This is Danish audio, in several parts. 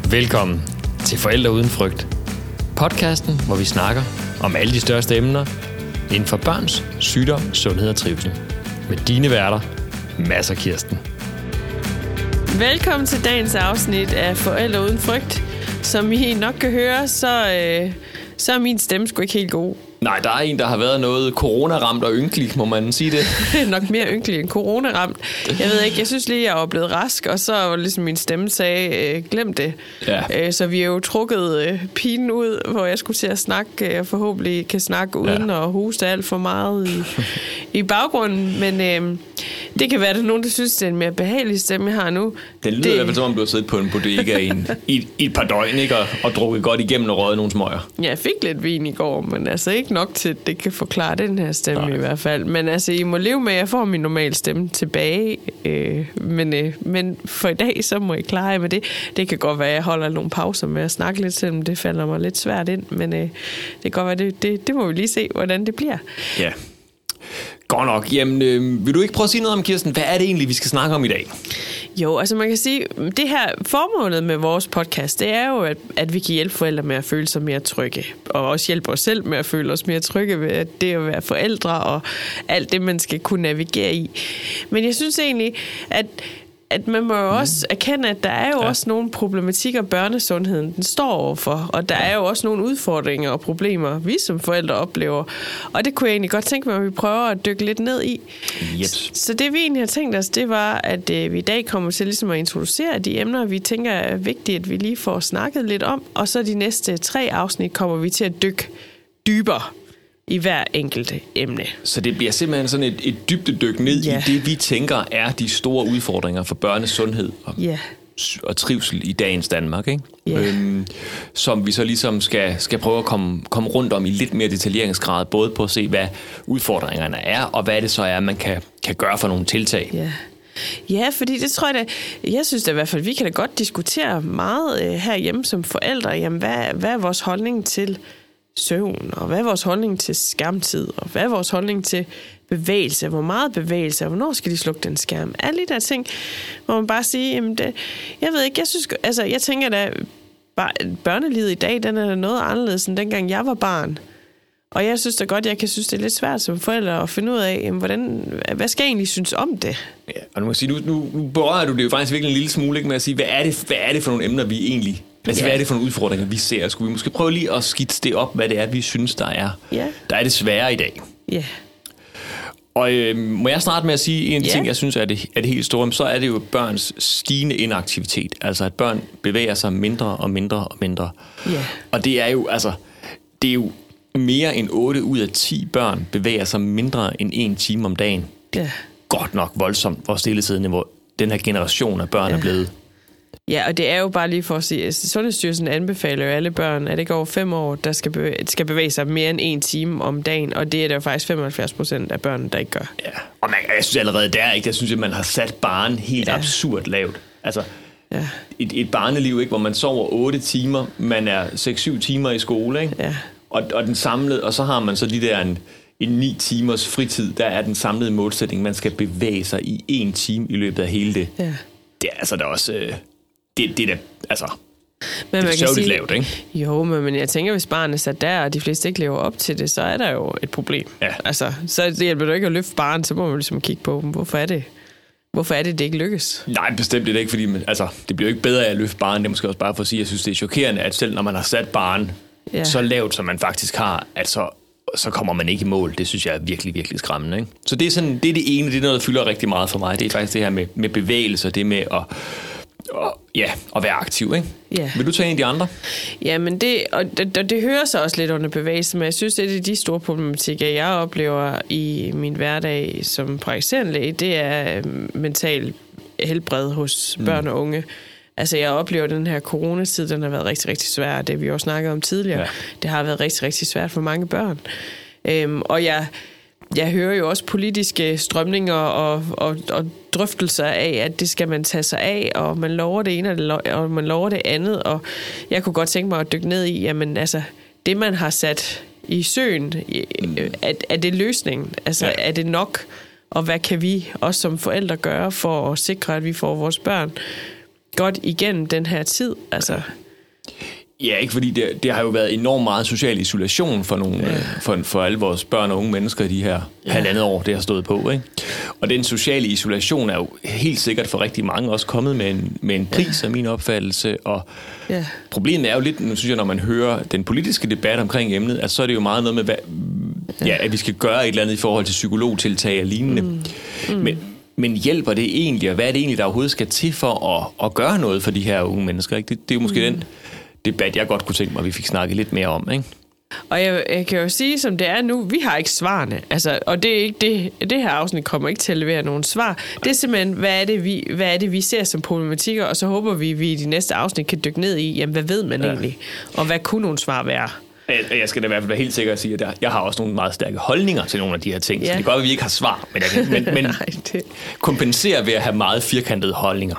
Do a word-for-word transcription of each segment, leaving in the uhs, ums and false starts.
Velkommen til Forældre Uden Frygt. Podcasten, hvor vi snakker om alle de største emner inden for børns sygdom, sundhed og trivsel. Med dine værter, Mads og Kirsten. Velkommen til dagens afsnit af Forældre Uden Frygt. Som I nok kan høre, så, øh, så er min stemme sgu ikke helt god. Nej, der er en, der har været noget coronaramt og ynkelig, må man sige det. Nok mere ynkelig end coronaramt. Jeg ved ikke, jeg synes lige, jeg er blevet rask, og så var ligesom min stemme sagde, øh, glem det. Ja. Øh, så vi har jo trukket øh, pinen ud, hvor jeg skulle til at snakke, og forhåbentlig kan snakke uden ja. at hoste alt for meget i, i baggrunden. Men øh, det kan være, at der er nogen, der synes, det er en mere behagelig stemme, jeg har nu. Den lyder det... i hvert fald, som om du har siddet på en bodega i, en, i, i et par døgn, ikke? Og, og drukket godt igennem og røget nogle smøger. Ja, jeg fik lidt vin i går, men altså ikke nok til, at det kan forklare den her stemme. Nej. I hvert fald. Men altså, I må leve med, at jeg får min normale stemme tilbage. Øh, men, øh, men for i dag, så må I klare jer med det. Det kan godt være, at jeg holder nogle pauser med at snakke lidt, selvom det falder mig lidt svært ind. Men øh, det kan godt være, det, det, det må vi lige se, hvordan det bliver. Ja. Godt nok. Jamen, øh, vil du ikke prøve at sige noget om, Kirsten? Hvad er det egentlig, vi skal snakke om i dag? Jo, altså man kan sige, det her formålet med vores podcast, det er jo, at, at vi kan hjælpe forældre med at føle sig mere trygge. Og også hjælpe os selv med at føle os mere trygge ved at det at være forældre og alt det, man skal kunne navigere i. Men jeg synes egentlig, at at man må jo også erkende, at der er jo ja. også nogle problematikker, børnesundheden den står overfor, og der er jo også nogle udfordringer og problemer, vi som forældre oplever. Og det kunne jeg egentlig godt tænke mig, at vi prøver at dykke lidt ned i. Yep. Så det vi egentlig har tænkt os, det var, at øh, vi i dag kommer til ligesom at introducere de emner, vi tænker er vigtigt, at vi lige får snakket lidt om, og så de næste tre afsnit kommer vi til at dykke dybere i hver enkelt emne. Så det bliver simpelthen sådan et, et dybdedyk ned ja. i det, vi tænker er de store udfordringer for børnes sundhed og, ja. og trivsel i dagens Danmark, ikke? Ja. Øhm, som vi så ligesom skal, skal prøve at komme, komme rundt om i lidt mere detaljeringsgrad, både på at se, hvad udfordringerne er, og hvad det så er, man kan, kan gøre for nogle tiltag. Ja. Ja, fordi det tror jeg da, jeg synes da i hvert fald, vi kan da godt diskutere meget øh, herhjemme som forældre, jamen hvad, hvad er vores holdning til søvn, og hvad er vores holdning til skærmtid, og hvad er vores holdning til bevægelse, hvor meget bevægelse, og hvornår skal de slukke den skærm. Alle de der ting, hvor man bare siger, jamen det, jeg ved ikke, jeg synes, altså jeg tænker da, børnelivet i dag, den er noget anderledes end dengang jeg var barn. Og jeg synes da godt, jeg kan synes, det er lidt svært som forældre at finde ud af, jamen, hvordan, hvad skal jeg egentlig synes om det? Ja, og nu må sige, nu, nu, nu berører du det jo faktisk virkelig en lille smule, ikke, med at sige, hvad er det, hvad er det for nogle emner, vi egentlig Altså, yeah. hvad er det for nogle udfordringer, vi ser? Skulle vi måske prøve lige at skitse det op, hvad det er, vi synes, der er, yeah. der er det svære i dag? Ja. Yeah. Og øh, må jeg starte med at sige en yeah. ting, jeg synes er det, er det helt store, så er det jo børns stigende inaktivitet. Altså, at børn bevæger sig mindre og mindre og mindre. Yeah. Og det er jo, altså, det er jo mere end otte ud af ti børn bevæger sig mindre end en time om dagen. Det er yeah. godt nok voldsomt, hvor stillesiddende, hvor den her generation af børn yeah. er blevet. Ja, og det er jo bare lige for at sige, at Sundhedsstyrelsen anbefaler jo alle børn, at det går over fem år, der skal bevæge, skal bevæge sig mere end en time om dagen, og det er der jo faktisk femoghalvfjerds procent af børn, der ikke gør. Ja, og man, jeg synes allerede der, ikke, jeg synes, at man har sat barren helt ja. absurd lavt. Altså, ja. et, et barneliv, ikke, hvor man sover otte timer, man er seks syv timer i skole, ikke? Ja. Og, og den samlede, og så har man så de der en, en ni timers fritid, der er den samlede målsætning, man skal bevæge sig i en time i løbet af hele det. Ja. Det er altså da også... Øh, Det, det er da, altså, men det er sørgeligt lavt, ikke? Jo, men, men jeg tænker, hvis barnet er sat der, og de fleste ikke lever op til det, så er der jo et problem. Ja. Altså, så det hjælper du ikke at løfte barnet, så må man ligesom kigge på, hvorfor er det, hvorfor er det, det ikke lykkes? Nej, bestemt det ikke, fordi man, altså, det bliver jo ikke bedre af at løfte barnet. Det er måske også bare for at sige, at jeg synes, det er chokerende, at selv når man har sat barnet ja. så lavt, som man faktisk har, at så, så kommer man ikke i mål. Det synes jeg er virkelig, virkelig skræmmende, ikke? Så det er, sådan, det er det ene, det er noget, der fylder rigtig meget for mig. Det er faktisk det her med, med bevægelser, det med at... Og, ja, at være aktiv, ikke? Ja. Vil du tage en af de andre? Ja, men det, og det, det hører sig også lidt under bevægelse, men jeg synes, det er de store problematikker, jeg oplever i min hverdag som praktiserende læge, det er mental helbred hos børn mm. og unge. Altså, jeg oplever den her coronatid, den har været rigtig, rigtig svær, det vi jo snakket om tidligere. Ja. Det har været rigtig, rigtig svært for mange børn. Øhm, og jeg... Jeg hører jo også politiske strømninger og, og, og drøftelser af, at det skal man tage sig af, og man lover det ene, og man lover det andet, og jeg kunne godt tænke mig at dykke ned i, jamen altså, det man har sat i søen, er, er det løsningen? Altså, ja. Er det nok? Og hvad kan vi også som forældre gøre for at sikre, at vi får vores børn godt igennem den her tid. Altså. Ja, ikke fordi det, det har jo været enormt meget social isolation for, nogle, ja. for, for alle vores børn og unge mennesker i de her ja. halvandet år, det har stået på. Ikke? Og den sociale isolation er jo helt sikkert for rigtig mange også kommet med en, med en pris af min opfattelse. Og ja. problemet er jo lidt, nu synes jeg, når man hører den politiske debat omkring emnet, at så er det jo meget noget med, hvad, ja, at vi skal gøre et eller andet i forhold til psykologtiltag og lignende. Mm. Mm. Men, men hjælper det egentlig, og hvad er det egentlig, der overhovedet skal til for at, at gøre noget for de her unge mennesker? Ikke? Det, det er jo måske mm. den debat, jeg godt kunne tænke mig, at vi fik snakket lidt mere om, ikke? Og jeg, jeg kan jo sige, som det er nu, vi har ikke svarene. Altså, og det, er ikke det, det her afsnit kommer ikke til at levere nogen svar. Det er simpelthen, hvad er det, vi, hvad er det, vi ser som problematikker, og så håber vi, at vi i de næste afsnit kan dykke ned i, jamen, hvad ved man ja. egentlig? Og hvad kunne nogle svar være? Jeg, jeg skal da i hvert fald være helt sikker at sige, at jeg har også nogle meget stærke holdninger til nogle af de her ting. Ja. Så det er godt, at vi ikke har svar, men, jeg kan, men, men Nej, det... kompenserer ved at have meget firkantede holdninger.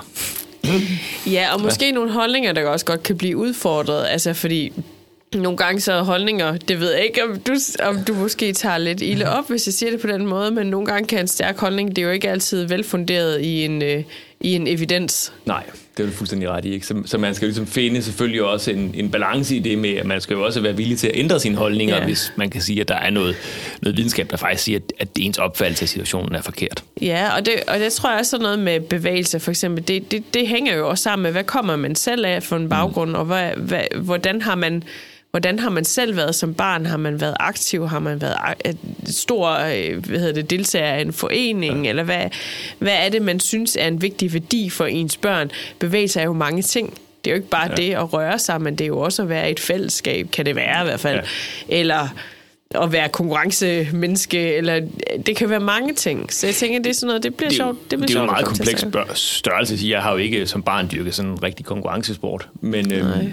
Ja, og måske ja. nogle holdninger, der også godt kan blive udfordret, altså fordi nogle gange så holdninger, det ved jeg ikke, om du, om du måske tager lidt ilde op, hvis jeg siger det på den måde, men nogle gange kan en stærk holdning, det er jo ikke altid velfunderet i en, øh, i en evidens. Nej, det er du fuldstændig ret i, ikke? Så, så man skal jo ligesom finde selvfølgelig også en, en balance i det med, at man skal jo også være villig til at ændre sine holdninger, ja. hvis man kan sige, at der er noget, noget videnskab, der faktisk siger, at, at ens opfattelse af situationen er forkert. Ja, og det, og det tror jeg også er noget med bevægelse, for eksempel. Det, det, det hænger jo også sammen med, hvad kommer man selv af for en baggrund, mm. og hvad, hvad, hvordan har man... Hvordan har man selv været som barn? Har man været aktiv? Har man været stor hvad hedder det, deltager af en forening? Ja. Eller hvad, hvad er det, man synes er en vigtig værdi for ens børn? Bevægelse er jo mange ting. Det er jo ikke bare ja. det at røre sig, men det er jo også at være i et fællesskab, kan det være i hvert fald. Ja. Eller at være konkurrencemenneske, eller det kan være mange ting. Så jeg tænker, det er sådan noget, det bliver det, sjovt. Det, bliver det er jo en meget kompleks størrelse. Jeg har jo ikke som barn dyrket sådan en rigtig konkurrencesport, men... Øhm,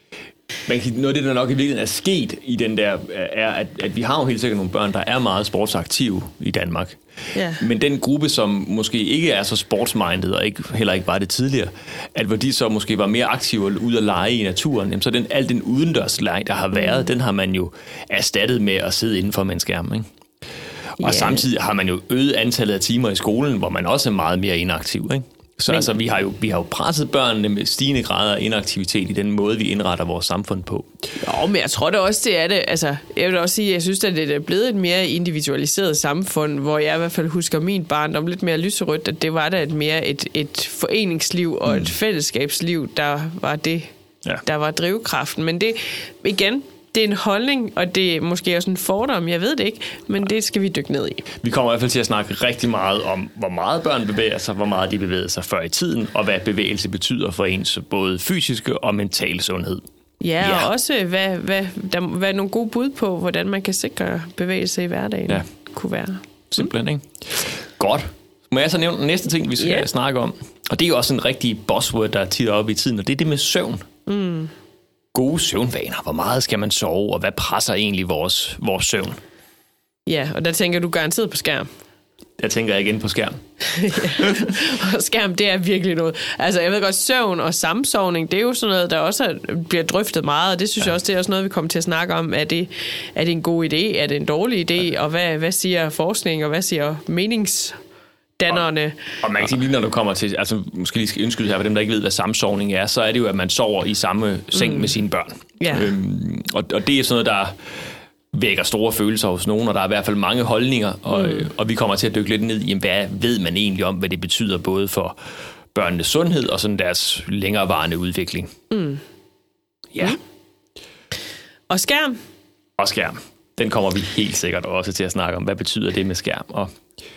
Men noget af det, der nok i virkeligheden er sket i den der, er, at, at vi har jo helt sikkert nogle børn, der er meget sportsaktive i Danmark. Yeah. Men den gruppe, som måske ikke er så sportsminded, og ikke, heller ikke var det tidligere, at hvor de så måske var mere aktive ud at lege i naturen, jamen, så den, al den udendørsleg, der har været, mm. den har man jo erstattet med at sidde inden for med en skærm, ikke? Og yeah. samtidig har man jo øget antallet af timer i skolen, hvor man også er meget mere inaktiv, ikke? Så men, altså, vi har, jo, vi har jo presset børnene med stigende grader af inaktivitet i den måde, vi indretter vores samfund på. Jo, men jeg tror da også, det er det. Altså, jeg vil også sige, jeg synes, at det er blevet et mere individualiseret samfund, hvor jeg i hvert fald husker min barndom lidt mere lyserødt, at det var da et mere et, et foreningsliv og mm. et fællesskabsliv, der var det, ja. der var drivkraften. Men det, igen... Det er en holdning, og det er måske også en fordom, jeg ved det ikke, men det skal vi dykke ned i. Vi kommer i hvert fald til at snakke rigtig meget om, hvor meget børn bevæger sig, hvor meget de bevæger sig før i tiden, og hvad bevægelse betyder for ens både fysiske og mentale sundhed. Ja, ja. Og også hvad, hvad, der, hvad er nogle gode bud på, hvordan man kan sikre bevægelse i hverdagen, ja. kunne være. Simpelthen, ikke? Godt. Må jeg så nævne den næste ting, vi skal yeah. snakke om? Og det er jo også en rigtig buzzword, der er tit oppe i tiden, og det er det med søvn. Mm. Gode søvnvaner. Hvor meget skal man sove, og hvad presser egentlig vores, vores søvn? Ja, og der tænker du garanteret på skærm. Der tænker jeg igen på skærm. ja. Og skærm, det er virkelig noget. Altså, jeg ved godt, søvn og samsovning, det er jo sådan noget, der også er, bliver drøftet meget, og det synes ja. jeg også, det er også noget, vi kommer til at snakke om. Er det, er det en god idé? Er det en dårlig idé? Ja. Og hvad, hvad siger forskning, og hvad siger menings... Dannerne. Og, og man kan sige lige, når du kommer til, altså måske lige skal indskyde her for dem, der ikke ved, hvad samsovning er, så er det jo, at man sover i samme seng mm. med sine børn. Ja. Øhm, og, og det er sådan noget, der vækker store følelser hos nogen, og der er i hvert fald mange holdninger, og, mm. og vi kommer til at dykke lidt ned i, hvad ved man egentlig om, hvad det betyder både for børnenes sundhed og sådan deres længerevarende udvikling. Mm. Ja. Mm. Og skærm? Og skærm. Den kommer vi helt sikkert også til at snakke om. Hvad betyder det med skærm? Og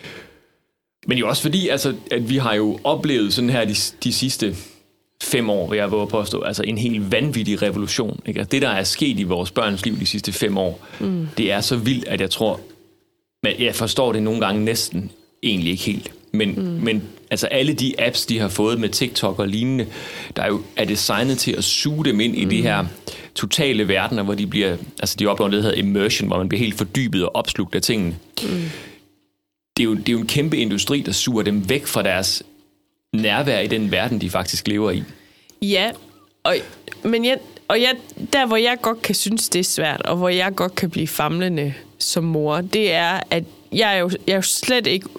men jo også fordi, altså, at vi har jo oplevet sådan her de, de sidste fem år, vil jeg våge påstå, altså en helt vanvittig revolution. Ikke? Altså, det, der er sket i vores børns liv de sidste fem år, mm. det er så vildt, at jeg tror, men jeg forstår det nogle gange næsten egentlig ikke helt. Men, mm. men altså alle de apps, de har fået med TikTok og lignende, der er jo er designet til at suge dem ind mm. i de her totale verdener, hvor de bliver, altså de oplever det, der hedder immersion, hvor man bliver helt fordybet og opslugt af tingene. Mm. Det er, jo, det er jo en kæmpe industri, der suger dem væk fra deres nærvær i den verden, de faktisk lever i. Ja, og, men jeg, og jeg, der hvor jeg godt kan synes, det er svært, og hvor jeg godt kan blive famlende som mor, det er, at jeg er jo, jeg er jo slet ikke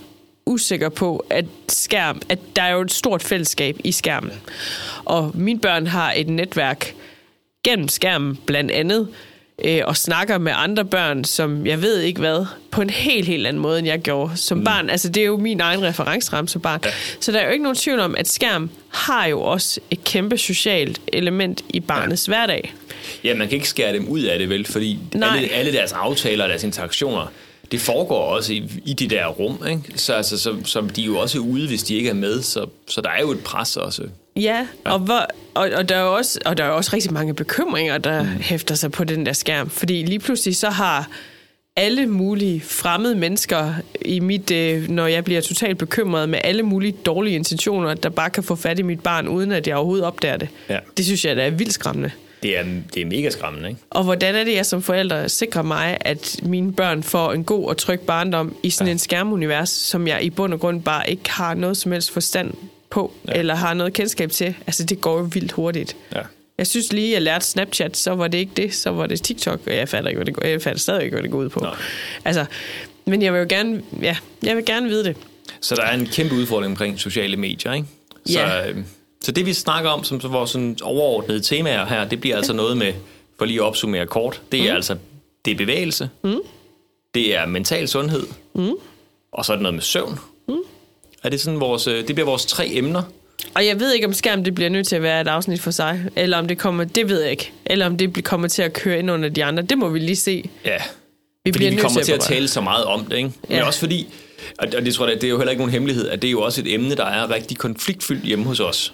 usikker på, at skærm, at der er jo et stort fællesskab i skærmen. Og mine børn har et netværk gennem skærmen blandt andet, øh, og snakker med andre børn, som jeg ved ikke hvad, på en helt, helt anden måde, end jeg gjorde som mm. barn. Altså, det er jo min egen referenceramme som barn. Ja. Så der er jo ikke nogen tvivl om, at skærm har jo også et kæmpe socialt element i barnets ja. hverdag. Ja, man kan ikke skære dem ud af det, vel? Fordi alle, alle deres aftaler og deres interaktioner, det foregår også i, i de der rum, ikke? Så, altså, så, så de er jo også ude, hvis de ikke er med, så, så der er jo et pres også. Ja, ja. Og, hvor, og, og, der er også, og der er også rigtig mange bekymringer, der mm. hæfter sig på den der skærm. Fordi lige pludselig så har alle mulige fremmede mennesker i mit, øh, når jeg bliver totalt bekymret med alle mulige dårlige intentioner, der bare kan få fat i mit barn, uden at jeg overhovedet opdager det. Ja. Det synes jeg, der er vildt skræmmende. Det er, det er mega skræmmende, ikke? Og hvordan er det, jeg som forældre sikrer mig, at mine børn får en god og tryg barndom i sådan ja. en skærmunivers, som jeg i bund og grund bare ikke har noget som helst forstand på, ja. eller har noget kendskab til? Altså, det går jo vildt hurtigt. Ja. Jeg synes lige, jeg lærte Snapchat, så var det ikke det, så var det TikTok, og jeg fatter ikke, hvad det går, jeg fatter stadig ikke, hvad det går ud på. Nej. Altså, men jeg vil jo gerne, ja, jeg vil gerne vide det. Så der er en kæmpe udfordring omkring sociale medier, ikke? Så, ja. øh, så det, vi snakker om som vores sådan overordnede temaer her, det bliver altså noget med, for lige at opsummere kort, det er mm. altså, det er bevægelse, mm. det er mental sundhed, mm. og så er det noget med søvn. Mm. Er det sådan vores, det bliver vores tre emner. Og jeg ved ikke, om skærm det bliver nødt til at være et afsnit for sig, eller om det kommer, det ved jeg ikke, eller om det kommer til at køre ind under de andre. Det må vi lige se. Ja, vi fordi vi kommer til at, til at tale så meget om det, ikke? Men ja. også fordi, og det tror jeg, det er jo heller ikke nogen hemmelighed, at det er jo også et emne, der er rigtig konfliktfyldt hjemme hos os.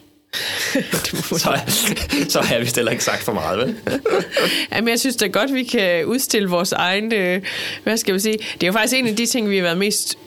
så, så har jeg vist heller ikke sagt for meget, vel? Jamen, jeg synes da godt, vi kan udstille vores egen, øh, hvad skal vi sige, det er jo faktisk en af de ting, vi har været mest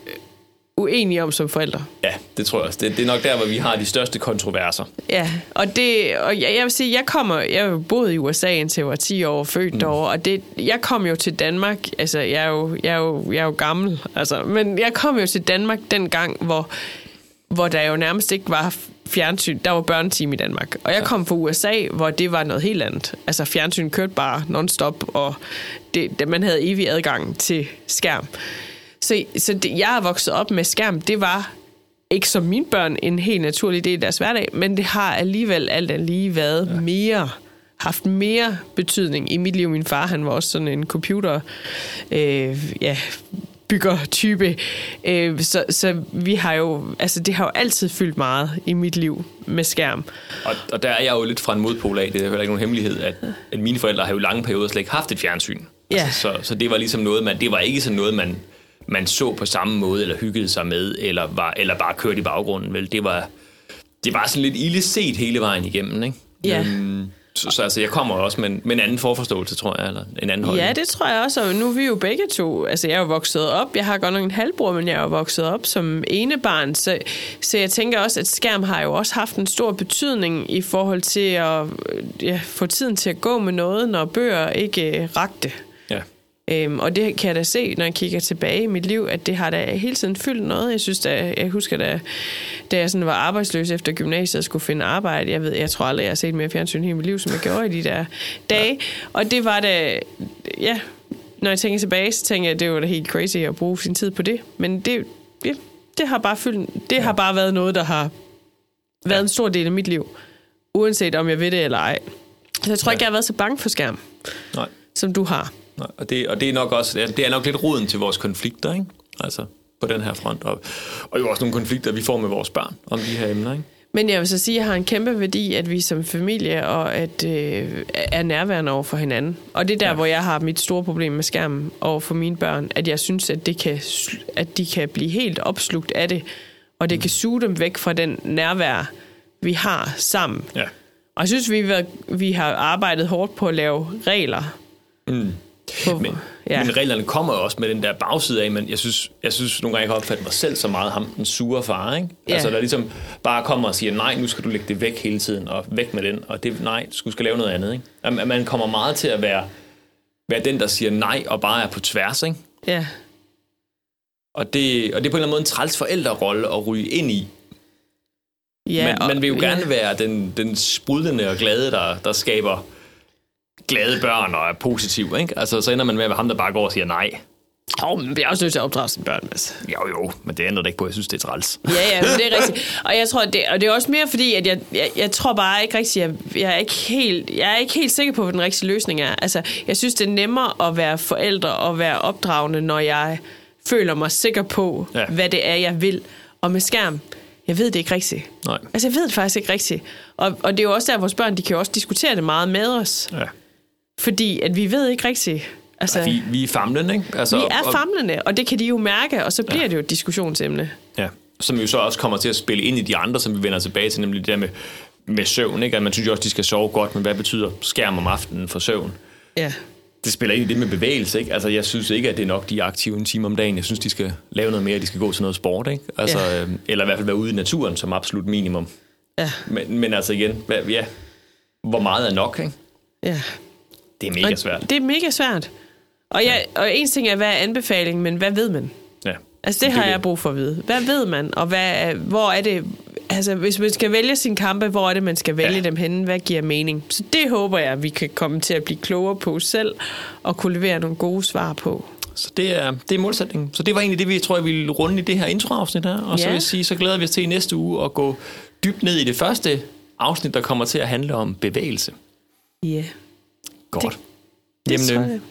uenige om som forældre. Ja, det tror jeg også. Det, det er nok der, hvor vi har de største kontroverser. Ja, og, det, og jeg, jeg vil sige, jeg kommer, jeg har jo boet i U S A indtil jeg var ti år, født mm. derovre, og det, jeg kom jo til Danmark, altså jeg er jo, jeg er jo, jeg er jo gammel, altså, men jeg kom jo til Danmark den gang, hvor, hvor der jo nærmest ikke var fjernsyn, der var børnetime i Danmark. Og jeg kom fra U S A, hvor det var noget helt andet. Altså fjernsyn kørte bare non-stop, og det, det, man havde evig adgang til skærm. Så, så det, jeg er vokset op med skærm, det var ikke som mine børn en helt naturlig del af deres hverdag, men det har alligevel alt andet lige været ja. mere, haft mere betydning i mit liv. Min far, han var også sådan en computer, øh, ja, byggertype. Øh, så, så vi har jo, altså det har jo altid fyldt meget i mit liv med skærm. Og, og der er jeg jo lidt fra en modpol af, det er jo heller ikke nogen hemmelighed, at, at mine forældre har jo lange perioder slet ikke haft et fjernsyn. Ja. Altså, så, så det var ligesom noget, man, det var ikke sådan noget, man man så på samme måde, eller hyggede sig med, eller, var, eller bare kørte i baggrunden. Vel? Det var, det var sådan lidt ille set hele vejen igennem, ikke? Ja. Øhm, så, så altså, jeg kommer også med en, med en anden forforståelse, tror jeg, eller en anden holdning. Ja, det tror jeg også, og nu er vi jo begge to, altså jeg er jo vokset op, jeg har godt nok en halvbror, men jeg er jo vokset op som enebarn, så, så jeg tænker også, at skærm har jo også haft en stor betydning i forhold til at ja, få tiden til at gå med noget, når bøger ikke øh, rakte. Ja. Øhm, og det kan jeg da se, når jeg kigger tilbage i mit liv, at det har da hele tiden fyldt noget. Jeg synes da, jeg husker da, da jeg sådan var arbejdsløs efter gymnasiet og skulle finde arbejde. Jeg ved, jeg tror aldrig, jeg har set mere fjernsyn hele mit liv, som jeg gjorde i de der dage. Ja. Og det var da, ja, når jeg tænker tilbage, så tænker jeg, at det var da helt crazy at bruge sin tid på det. Men det, ja, det har bare fyldt, det ja. har bare været noget, der har været en stor del af mit liv. Uanset om jeg ved det eller ej. Så jeg tror ja. ikke, jeg har været så bange for skærm, Nej. som du har. Nej, og det, og det er nok også det er nok lidt roden til vores konflikter, ikke? Altså på den her front, og, og jo også nogle konflikter, vi får med vores børn om de her emner, ikke? Men jeg vil så sige, at jeg har en kæmpe værdi, at vi som familie og at øh, er nærværende over for hinanden. Og det er der, ja. hvor jeg har mit store problem med skærmen over for mine børn, at jeg synes, at, det kan, at de kan blive helt opslugt af det, og det mm. kan suge dem væk fra den nærvær, vi har sammen. Ja. Og jeg synes, vi, vi har arbejdet hårdt på at lave regler. Mm. På, men, ja. men reglerne kommer også med den der bagside af, men jeg synes, jeg synes nogle gange, jeg har opfattet mig selv så meget ham, den sure far, ikke? Ja. Altså, der ligesom bare kommer og siger, nej, nu skal du lægge det væk hele tiden, og væk med den, og det, nej, du skal lave noget andet, ikke? At man kommer meget til at være, være den, der siger nej, og bare er på tværs, ikke? Ja. Og det, og det er på en eller anden måde en træls forældrerolle at ryge ind i. Ja, men man vil jo ja. gerne være den, den sprudlende og glade, der, der skaber glade børn og er positiv, ikke? Altså, så ender man med at være ham, der bare går og siger nej. Jo, men vi er også nødt til at opdrage sine børn. Altså. Jo, jo, men det ændrer det ikke på. Jeg synes, det er træls. Ja, ja, men det er rigtigt. Og jeg tror, det, og det er også mere fordi, at jeg, jeg, jeg tror bare ikke rigtigt, jeg, jeg, er ikke helt, jeg er ikke helt sikker på, hvad den rigtige løsning er. Altså, jeg synes, det er nemmere at være forældre og være opdragende, når jeg føler mig sikker på, ja. hvad det er, jeg vil. Og med skærm, jeg ved det ikke rigtigt. Nej. Altså, jeg ved det faktisk ikke rigtigt. Og, og det er jo også der, at vores børn, de kan jo også diskutere det meget med os. Ja. Fordi at vi ved ikke rigtigt. Altså, vi, vi er famlende, ikke? Altså, vi er famlende, og det kan de jo mærke, og så bliver ja. det jo et diskussionsemne. Ja, som jo så også kommer til at spille ind i de andre, som vi vender tilbage til, nemlig det der med, med søvn, ikke? At man synes jo også, de skal sove godt, men hvad betyder skærm om aftenen for søvn? Ja. Det spiller ind i det med bevægelse, ikke? Altså, jeg synes ikke, at det er nok, de er aktive en time om dagen. Jeg synes, de skal lave noget mere, de skal gå til noget sport, ikke? Altså, ja. øh, eller i hvert fald være ude i naturen som absolut minimum. Ja. Men, men altså igen, hvad, ja, hvor meget er nok, ikke? Ja. Det er mega svært. Det er mega svært. Og, jeg, og en ting er, hvad er anbefaling, men hvad ved man? Ja. Altså, det, det har det. jeg brug for at vide. Hvad ved man, og hvad, hvor er det... Altså, hvis man skal vælge sin kampe, hvor er det, man skal vælge ja. dem henne? Hvad giver mening? Så det håber jeg, vi kan komme til at blive klogere på selv, og kunne levere nogle gode svar på. Så det er, det er målsætningen. Så det var egentlig det, vi tror, jeg ville runde i det her introafsnit her. Og ja. så vil jeg sige, så glæder vi os til i næste uge at gå dybt ned i det første afsnit, der kommer til at handle om bevægelse. Ja. Godt. Det, det Jamen, øh,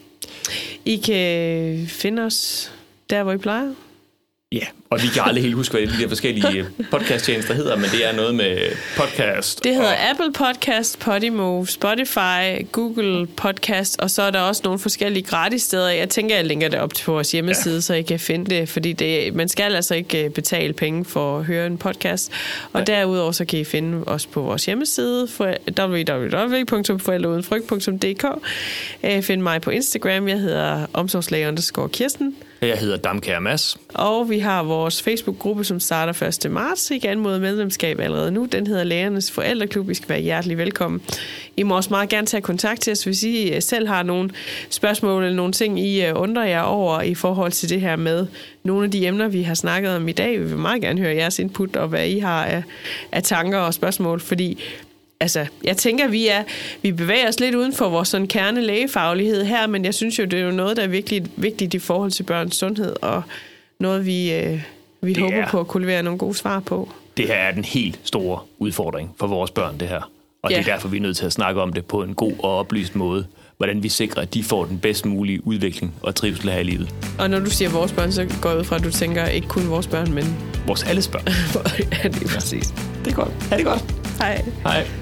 I kan finde os der, hvor I plejer. Ja, og vi kan aldrig helt huske, hvad de der forskellige podcast-tjenester hedder, men det er noget med podcast. Det hedder og... Apple Podcast, Podimo, Spotify, Google Podcast, og så er der også nogle forskellige gratis steder. Jeg tænker, jeg linker det op til vores hjemmeside, ja. så I kan finde det, fordi det, man skal altså ikke betale penge for at høre en podcast. Og Nej. derudover så kan I finde os på vores hjemmeside, w w w punktum forældreudenfrygt punktum d k. Find mig på Instagram, jeg hedder omsorgslæge underscore Kirsten. Jeg hedder Damkær Mads. Og vi har vores Facebook-gruppe, som starter første marts. I kan anmode medlemskab allerede nu. Den hedder Lærernes Forældreklub. I skal være hjertelig velkommen. I må også meget gerne tage kontakt til os, hvis I selv har nogle spørgsmål eller nogle ting, I undrer jer over i forhold til det her med nogle af de emner, vi har snakket om i dag. Vi vil meget gerne høre jeres input og hvad I har af, af tanker og spørgsmål, fordi altså, jeg tænker, vi er vi bevæger os lidt uden for vores sådan kernelægefaglighed her, men jeg synes jo, det er jo noget, der er virkelig vigtigt i forhold til børns sundhed, og noget, vi, øh, vi håber er, på at kunne levere nogle gode svar på. Det her er den helt store udfordring for vores børn, det her. Og ja. det er derfor, vi er nødt til at snakke om det på en god og oplyst måde. Hvordan vi sikrer, at de får den bedst mulige udvikling og trivsel her i livet. Og når du siger vores børn, så går jeg ud fra, at du tænker ikke kun vores børn, men... Vores alles børn. Ja, det er præcis. Det er godt. Ha' det godt. Hej. Hej.